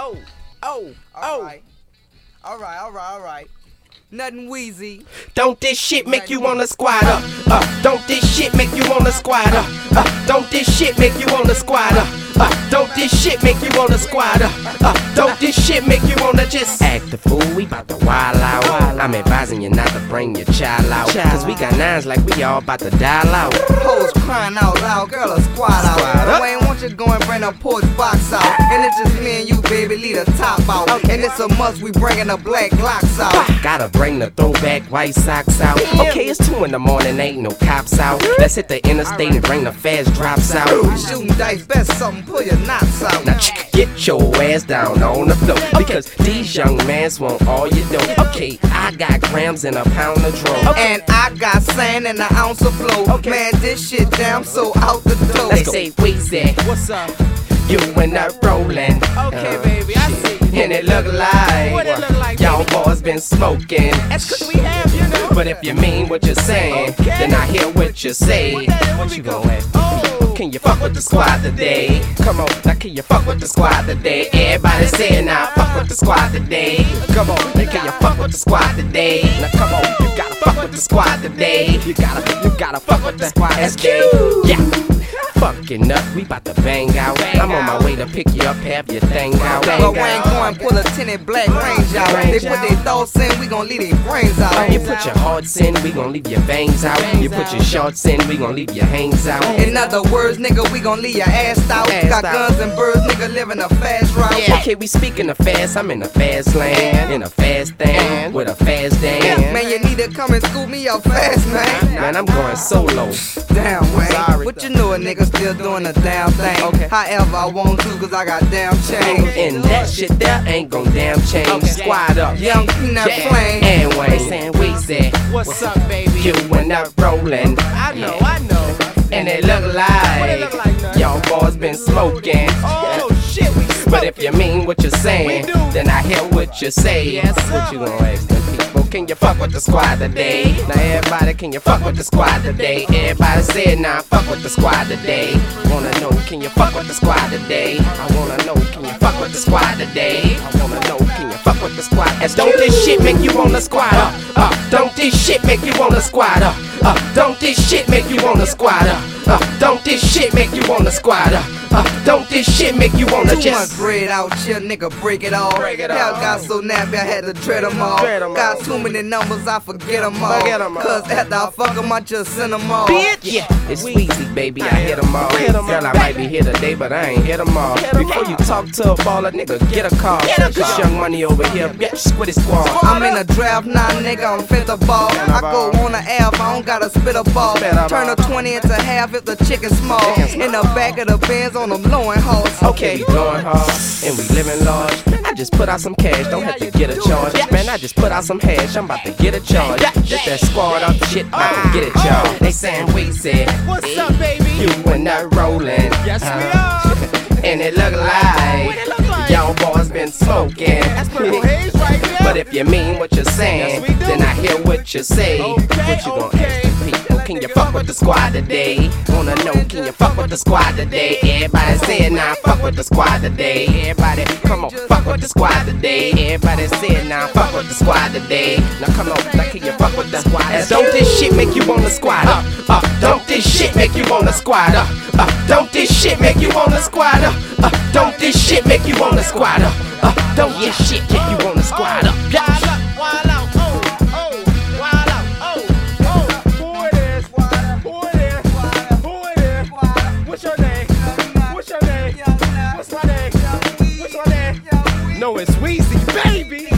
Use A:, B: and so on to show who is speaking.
A: Alright. Nothing wheezy.
B: Don't this shit make you wanna squat up? Don't this shit make you wanna squat up? Don't this shit make you wanna squat up? Don't this shit make you wanna squat up? Don't this shit make you wanna just act the fool? We bout to wild out. I'm advising you not to bring your child out, cause we got nines like we all bout to dial out.
A: Hoes crying out loud, girl, a squat out. Wayne, won't you go and bring a porch box out? And it's just me and you, baby, leave the top out. And it's a must, we bringing the black Glocks out.
B: Gotta bring the throwback white socks out. Okay, it's 2 in the morning, ain't no cops out. Let's hit the interstate and bring the fast drops out.
A: We shooting dice, best something, pull your knots out.
B: Now get your ass down on the floor, because these young mans want all you do. Okay, I got grams and a pound of dro,
A: and I got sand and an ounce of flow. Man, this shit damn so out the door.
B: They say, Weezy,
C: what's up?
B: You and that rolling.
C: Okay, baby, I see.
B: And it look like,
C: what it look like,
B: y'all boys been smoking.
C: That's cause we have, you know.
B: But if you mean what you're saying, then I hear what you say. What you gon' ask? Can you fuck with the squad today? Come on, now can you fuck with the squad today? Everybody say now, fuck with the squad today. Come on, now can you fuck with the squad today? Now come on, you gotta fuck with the squad today. You gotta fuck with the squad today. Yeah. Fucking up, we bout to bang out. I'm on my way to pick you up, have your thing out.
A: But we ain't going pull a tinted black range out. They put their thoughts in, we gon' leave their brains out.
B: You put your hearts in, we gon' leave your veins out. You put your shorts in, we gon' leave your hangs out.
A: In other words, nigga, we gon' leave your ass out. Got guns and birds, nigga, living a fast route.
B: Okay, we speaking of fast, I'm in a fast lane, in a fast thing, with a fast dance.
A: Man, you need to come and scoop me up fast, man.
B: Man, I'm going solo.
A: Damn, Wayne, but you know a nigga still doing the damn thing. However I want to, cause I got damn change.
B: And that shit there ain't gon' damn change. Squad up,
A: young peanut flame.
B: And Wayne saying, Weezy,
C: what's up, baby?
B: You and that rolling.
C: I know.
B: And it look like y'all boys been smoking.
C: Oh shit, we smoking.
B: But if you mean what you're saying, then I hear what you say.
C: Yes,
B: what you gon' ask them people? Can you fuck with the squad today? Now everybody, can you fuck with the squad today? Everybody say it now, fuck with the squad today. Wanna know, can you fuck with the squad today? I wanna know, can you fuck with the squad today? I wanna know, can you fuck with the squad? And don't this shit make you wanna squad up? Don't this shit make you wanna squad up? Don't this shit make you wanna squad up? Don't this shit make you wanna squad up? Don't this shit make you wanna
A: just
B: too
A: much bread out here, nigga, break it all. Y'all got so nappy, I had to dread them all. Got too many numbers, I forget them all. Cause after I fuck them, I just send them all.
B: Yeah, it's Weezy, baby, I hit them all. Girl, I might be here today, but I ain't hit them all. Before you talk to a baller, nigga, get a call. Cause Young Money over here, bitch, with his squad.
A: I'm in a draft now, nigga, I'm fit the ball. I go on the Ave, I don't gotta spit a ball. Turn a 20 into half if the chicken small. In the back of the Benz on them blowing horse.
B: Okay, blowing hard, and we living large. I just put out some cash, don't have to get a charge. Man, I just put out some hash, I'm about to get a charge. Get that squad off the shit, about to get it, y'all. They saying Weezy,
C: what's up, baby?
B: You and that rolling.
C: Yes, we are.
B: And it look like y'all boys been smoking.
C: That's Purple Haze right there.
B: But if you mean what you're saying, then I hear what you say. What you gon' ask the people? Can you fuck with the squad today? Wanna know, can you fuck with the squad today? Everybody saying now, fuck with the squad today. Everybody, come on, fuck with the squad today. Everybody saying now, fuck with the squad today. Now come on, now can you fuck with the squad? And don't this shit make you wanna squad up? Don't this shit make you wanna squad up? Don't this shit make you wanna squad up? Don't this shit make you wanna squad up? Don't this shit make you wanna squad up?
C: Wild out, wild out, who it is? What's your name? What's my name? No, it's Weezy, baby.